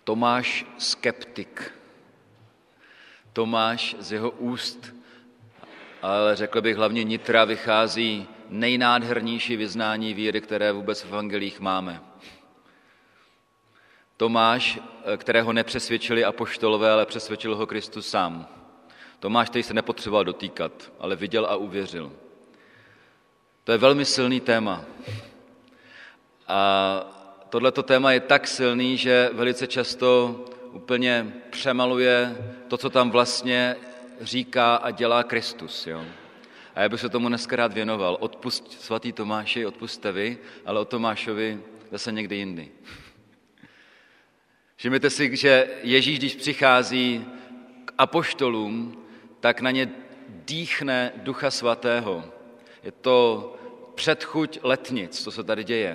Tomáš skeptik. Tomáš z jeho úst, ale řekl bych hlavně nitra, vychází nejnádhernější vyznání víry, které vůbec v evangelích máme. Tomáš, kterého nepřesvědčili apoštolové, ale přesvědčil ho Kristus sám. Tomáš, který se nepotřeboval dotýkat, ale viděl a uvěřil. To je velmi silný téma. A tohleto téma je tak silný, že velice často úplně přemaluje to, co tam vlastně říká a dělá Kristus. Jo? A já bych se tomu dneska rád věnoval. Odpusť, svatý Tomáši, odpusťte vy, ale o Tomášovi zase někdy jindy. Všimněte si, že Ježíš, když přichází k apoštolům, tak na ně dýchne Ducha Svatého. Je to předchuť letnic, co se tady děje.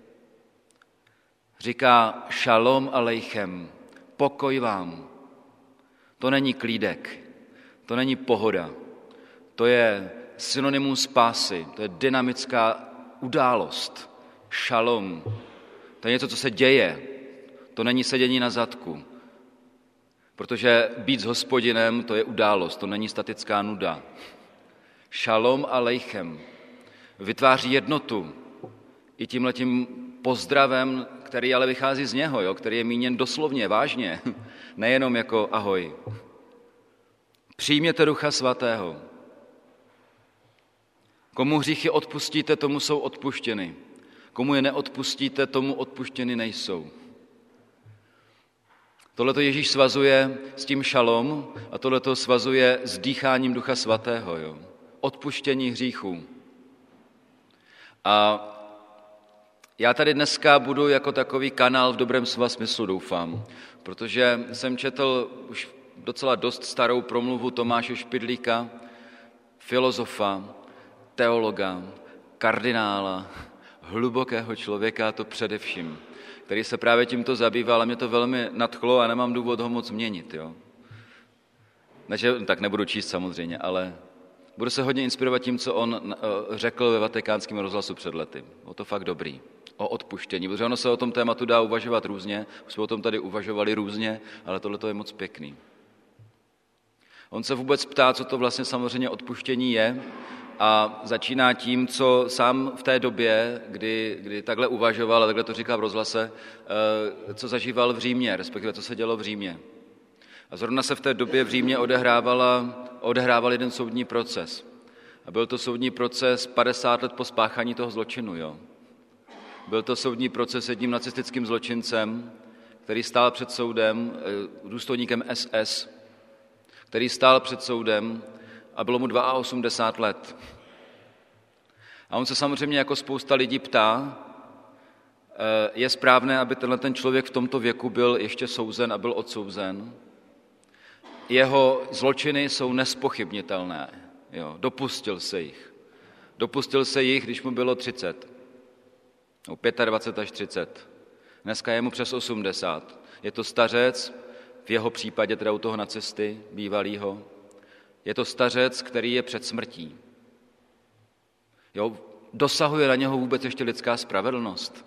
Říká šalom alejchem, pokoj vám. To není klídek, to není pohoda, to je synonymum spásy, to je dynamická událost. Šalom, to je něco, co se děje, to není sedění na zadku. Protože být s Hospodinem, to je událost, to není statická nuda. Šalom alejchem vytváří jednotu i tímhletím pozdravem, který ale vychází z něho, jo? Který je míněn doslovně, vážně, nejenom jako ahoj. Přijměte Ducha Svatého. Komu hříchy odpustíte, tomu jsou odpuštěny. Komu je neodpustíte, tomu odpuštěny nejsou. Tohleto Ježíš svazuje s tím šalom a tohleto svazuje s dýcháním Ducha Svatého. Jo? Odpuštění hříchů. A já tady dneska budu jako takový kanál v dobrém slova smyslu, doufám, protože jsem četl už docela dost starou promluvu Tomáše Špidlíka, filozofa, teologa, kardinála, hlubokého člověka, to především, který se právě tímto zabýval a mě to velmi nadchlo a nemám důvod ho moc měnit. Jo? Tak nebudu číst samozřejmě, ale budu se hodně inspirovat tím, co on řekl ve Vatikánském rozhlasu před lety. O to fakt dobrý. O odpuštění, protože ono se o tom tématu dá uvažovat různě, už jsme o tom tady uvažovali různě, ale tohle je moc pěkný. On se vůbec ptá, co to vlastně samozřejmě odpuštění je a začíná tím, co sám v té době, kdy takhle uvažoval a takhle to říkal v rozhlase, co zažíval v Římě, respektive co se dělo v Římě. A zrovna se v té době v Římě odehrával jeden soudní proces. A byl to soudní proces 50 let po spáchání toho zločinu, jo. Byl to soudní proces s jedním nacistickým zločincem, který stál před soudem, důstojníkem SS, který stál před soudem a bylo mu 82 let. A on se samozřejmě jako spousta lidí ptá, je správné, aby ten člověk v tomto věku byl ještě souzen a byl odsouzen. Jeho zločiny jsou nespochybnitelné. Jo, dopustil se jich. Dopustil se jich, když mu bylo 30. 25 až 30. Dneska je mu přes 80. Je to stařec, v jeho případě teda u toho nacisty bývalýho. Je to stařec, který je před smrtí. Jo, dosahuje na něho vůbec ještě lidská spravedlnost.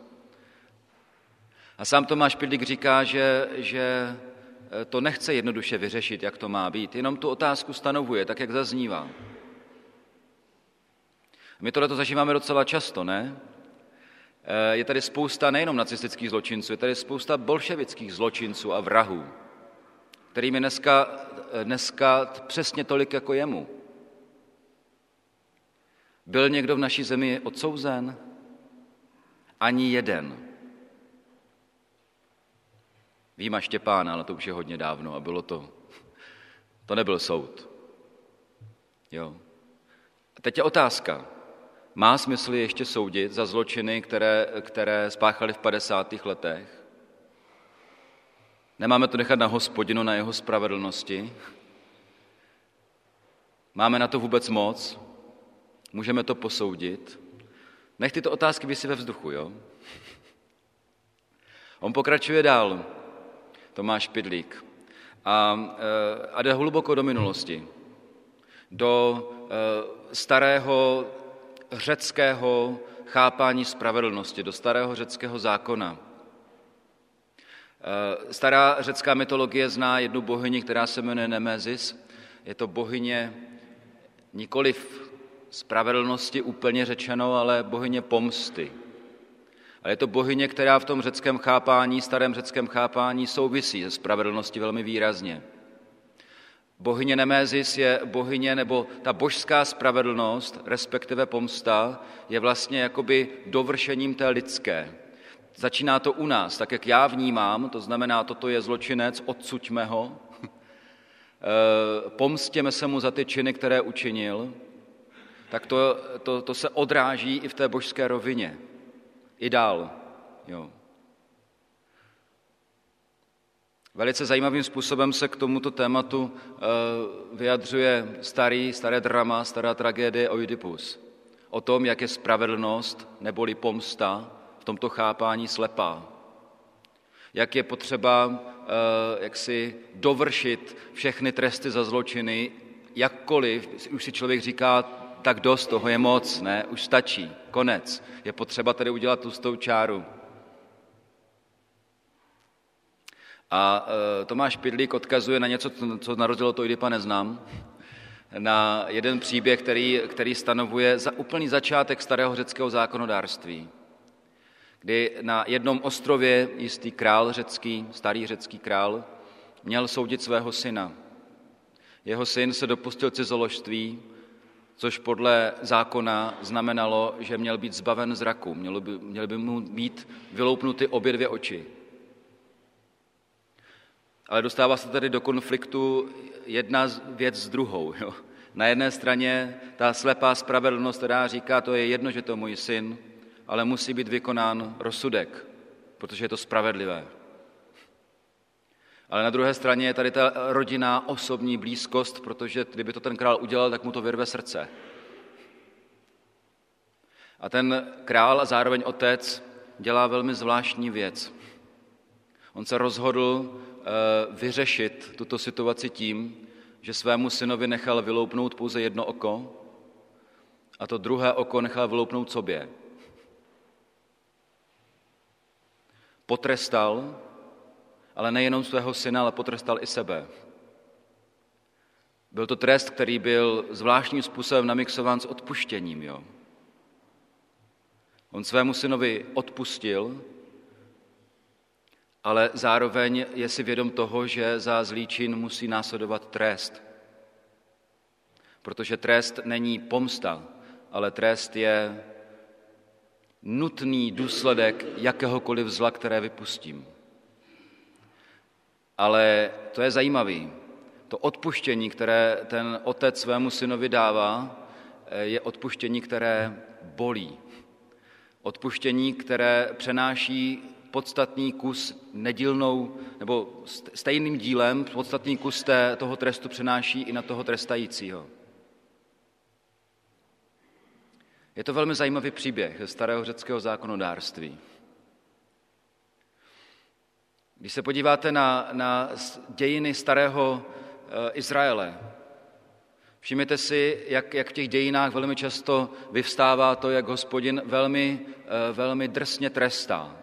A sám Tomáš Špidlík říká, že to nechce jednoduše vyřešit, jak to má být, jenom tu otázku stanovuje, tak jak zaznívá. My tohleto zažíváme docela často, ne? Je tady spousta nejenom nacistických zločinců, je tady spousta bolševických zločinců a vrahů, kterým je dneska přesně tolik jako jemu. Byl někdo v naší zemi odsouzen? Ani jeden. Vyjma Štěpána, ale to už je hodně dávno a bylo to. To nebyl soud. Jo. A teď je otázka. Má smysl ještě soudit za zločiny, které spáchali v 50. letech? Nemáme to nechat na Hospodinu, na jeho spravedlnosti? Máme na to vůbec moc? Můžeme to posoudit? Nech tyto otázky visí ve vzduchu, jo? On pokračuje dál, Tomáš Špidlík, a jde hluboko do minulosti, do starého řeckého chápání spravedlnosti, do starého řeckého zákona. Stará řecká mytologie zná jednu bohyni, která se jmenuje Nemezis. Je to bohyně nikoliv spravedlnosti úplně řečeno, ale bohyně pomsty. A je to bohyně, která v tom řeckém chápání, starém řeckém chápání souvisí se spravedlností velmi výrazně. Bohyně Nemezis je bohyně, nebo ta božská spravedlnost, respektive pomsta, je vlastně jakoby dovršením té lidské. Začíná to u nás, tak jak já vnímám, to znamená, toto je zločinec, odsuďme ho, pomstěme se mu za ty činy, které učinil, tak to se odráží i v té božské rovině. I dál. Jo. Velice zajímavým způsobem se k tomuto tématu vyjadřuje staré drama, stará tragédie Oidipus. O tom, jak je spravedlnost neboli pomsta v tomto chápání slepá. Jak je potřeba jak si dovršit všechny tresty za zločiny, jakkoliv už si člověk říká, tak dost, toho je moc, ne, už stačí, konec. Je potřeba tedy udělat tlustou čáru. A Tomáš Pidlík odkazuje na něco, co narodilo to Oidipa neznám, na jeden příběh, který stanovuje úplný začátek starého řeckého zákonodárství, kdy na jednom ostrově jistý král řecký, starý řecký král, měl soudit svého syna. Jeho syn se dopustil cizoložství, což podle zákona znamenalo, že měl být zbaven zraku, měly by mu být vyloupnuty obě dvě oči. Ale dostává se tady do konfliktu jedna věc s druhou. Jo. Na jedné straně ta slepá spravedlnost, která říká, to je jedno, že to je můj syn, ale musí být vykonán rozsudek, protože je to spravedlivé. Ale na druhé straně je tady ta rodinná osobní blízkost, protože kdyby to ten král udělal, tak mu to vyrve srdce. A ten král a zároveň otec dělá velmi zvláštní věc. On se rozhodl vyřešit tuto situaci tím, že svému synovi nechal vyloupnout pouze jedno oko a to druhé oko nechal vyloupnout sobě. Potrestal, ale nejenom svého syna, ale potrestal i sebe. Byl to trest, který byl zvláštním způsobem namixován s odpuštěním. Jo. On svému synovi odpustil, ale zároveň je si vědom toho, že za zlý čin musí následovat trest. Protože trest není pomsta, ale trest je nutný důsledek jakéhokoliv zla, které vypustím. Ale to je zajímavé. To odpuštění, které ten otec svému synovi dává, je odpuštění, které bolí. Odpuštění, které přenáší podstatný kus nedílnou, nebo stejným dílem podstatný kus toho trestu přenáší i na toho trestajícího. Je to velmi zajímavý příběh ze starého řeckého zákonodárství. Když se podíváte na dějiny starého Izraele, všimněte si, jak v těch dějinách velmi často vyvstává to, jak Hospodin velmi drsně trestá.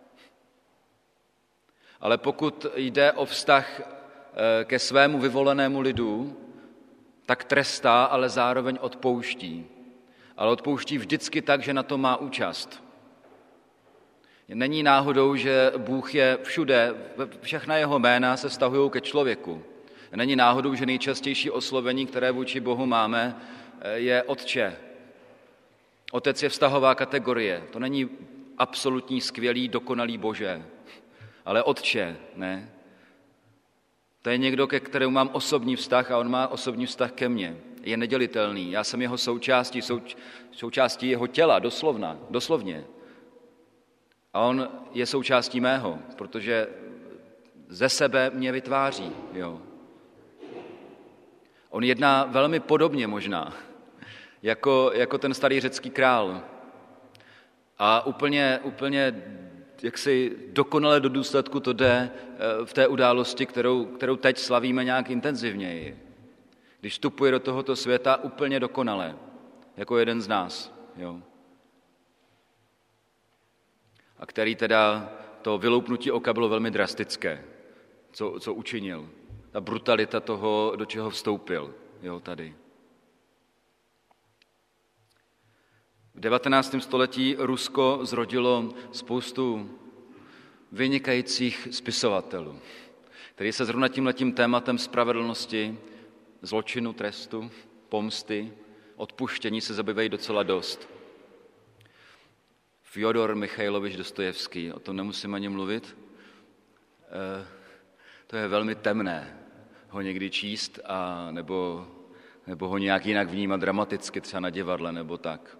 Ale pokud jde o vztah ke svému vyvolenému lidu, tak trestá, ale zároveň odpouští. Ale odpouští vždycky tak, že na to má účast. Není náhodou, že Bůh je všude, všechna jeho jména se vztahují ke člověku. Není náhodou, že nejčastější oslovení, které vůči Bohu máme, je Otče. Otec je vztahová kategorie. To není absolutní, skvělý, dokonalý Bože, ale Otče, ne? To je někdo, ke kterému mám osobní vztah a on má osobní vztah ke mně. Je nedělitelný. Já jsem jeho součástí jeho těla, doslovně. A on je součástí mého, protože ze sebe mě vytváří. Jo. On jedná velmi podobně možná, jako ten starý řecký král. A úplně jaksi dokonale do důsledku to jde v té události, kterou teď slavíme nějak intenzivněji. Když vstupuje do tohoto světa úplně dokonale, jako jeden z nás. Jo. A který teda to vyloupnutí oka bylo velmi drastické, co učinil. Ta brutalita toho, do čeho vstoupil, jo, tady. V 19. století Rusko zrodilo spoustu vynikajících spisovatelů, kteří se zrovna tímhletím tématem spravedlnosti, zločinu, trestu, pomsty, odpuštění se zabývají docela dost. Fjodor Michajlovič Dostojevský, o tom nemusím ani mluvit. To je velmi temné ho někdy číst, nebo ho nějak jinak vnímat dramaticky, třeba na divadle nebo tak.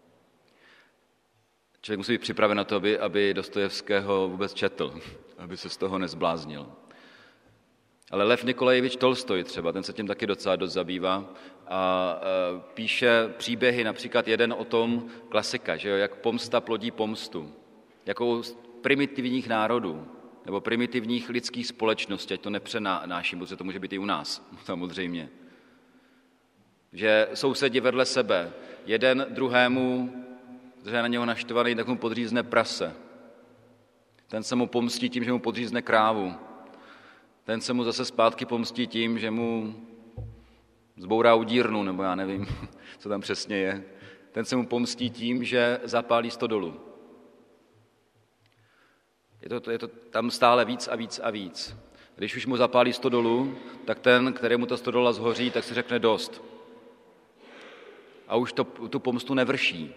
Člověk musí být připraven na to, aby Dostojevského vůbec četl, aby se z toho nezbláznil. Ale Lev Nikolajevič Tolstoj třeba, ten se tím taky docela dost zabývá a píše příběhy, například jeden o tom klasika, že jo, jak pomsta plodí pomstu, jakou primitivních národů nebo primitivních lidských společností, ať to nepřenáším, protože to může být i u nás, samozřejmě. Že sousedi vedle sebe, jeden druhému, že je na něho naštvaný, tak mu podřízne prase. Ten se mu pomstí tím, že mu podřízne krávu. Ten se mu zase zpátky pomstí tím, že mu zbourá udírnu, nebo já nevím, co tam přesně je. Ten se mu pomstí tím, že zapálí stodolu. Je to tam stále víc a víc a víc. Když už mu zapálí stodolu, tak ten, kterému ta stodola zhoří, tak si řekne dost. A už tu pomstu nevrší.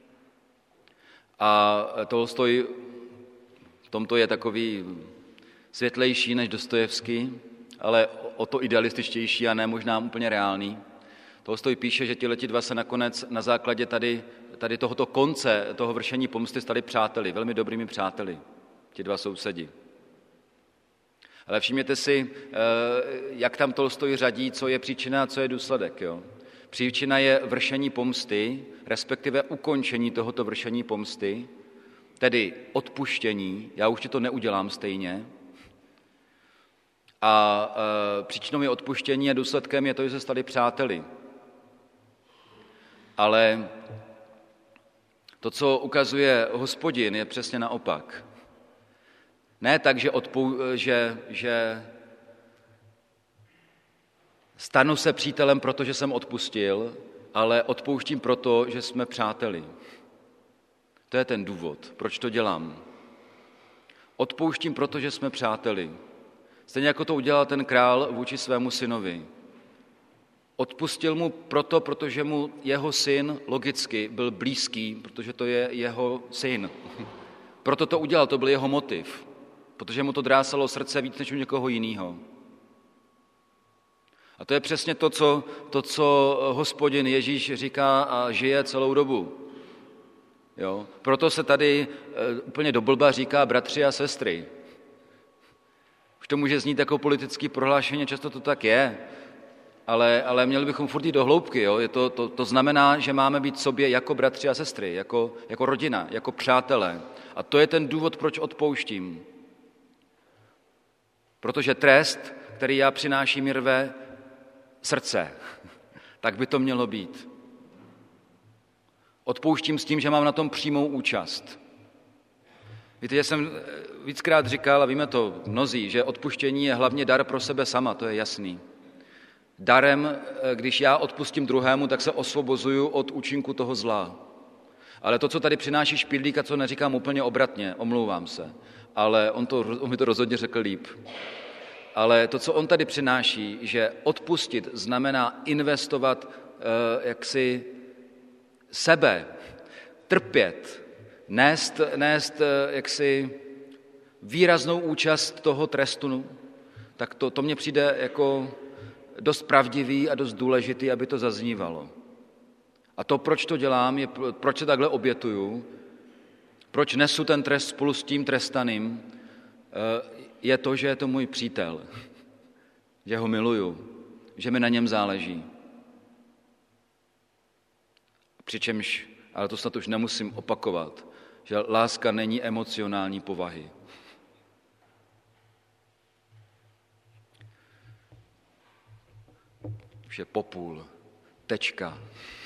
A Tolstoj v tomto je takový světlejší než Dostojevský, ale o to idealističtější a ne možná úplně reálný. Tolstoj píše, že tihleti dva se nakonec na základě tady tohoto konce, toho vršení pomsty stali přáteli, velmi dobrými přáteli, ti dva sousedi. Ale všimněte si, jak tam Tolstoj řadí, co je příčina a co je důsledek. Jo? Příčina je vršení pomsty, respektive ukončení tohoto vršení pomsty, tedy odpuštění, já už ti to neudělám stejně. A příčinou je odpuštění a důsledkem je to, že se stali přáteli. Ale to, co ukazuje Hospodin, je přesně naopak. Ne tak, že stanu se přítelem, protože jsem odpustil, ale odpouštím proto, že jsme přáteli. To je ten důvod, proč to dělám. Odpouštím proto, že jsme přáteli. Stejně jako to udělal ten král vůči svému synovi. Odpustil mu proto, protože mu jeho syn logicky byl blízký, protože to je jeho syn. Proto to udělal, to byl jeho motiv, protože mu to drásalo srdce víc než u někoho jiného. A to je přesně to, co Hospodin Ježíš říká a žije celou dobu. Jo? Proto se tady úplně do blba říká bratři a sestry. Už to může znít jako politické prohlášení, často to tak je, ale měli bychom furt jít do hloubky. Jo? To znamená, že máme být sobě jako bratři a sestry, jako rodina, jako přátelé. A to je ten důvod, proč odpouštím. Protože trest, který já přináším, mi rve srdce. Tak by to mělo být. Odpouštím s tím, že mám na tom přímou účast. Víte, že jsem víckrát říkal, a víme to mnozí, že odpuštění je hlavně dar pro sebe sama, to je jasný. Darem, když já odpustím druhému, tak se osvobozuju od účinku toho zla. Ale to, co tady přináší Špidlík, a co neříkám úplně obratně, omlouvám se, ale on mi to rozhodně řekl líp. Ale to, co on tady přináší, že odpustit znamená investovat jaksi sebe, trpět, nést jaksi výraznou účast toho trestu, tak to mně přijde jako dost pravdivý a dost důležitý, aby to zaznívalo. A to, proč to dělám, proč se takhle obětuju, proč nesu ten trest spolu s tím trestaným, je to, že je to můj přítel, že ho miluju, že mi na něm záleží. Přičemž, ale to snad už nemusím opakovat, že láska není emocionální povahy. Už je popůl, tečka.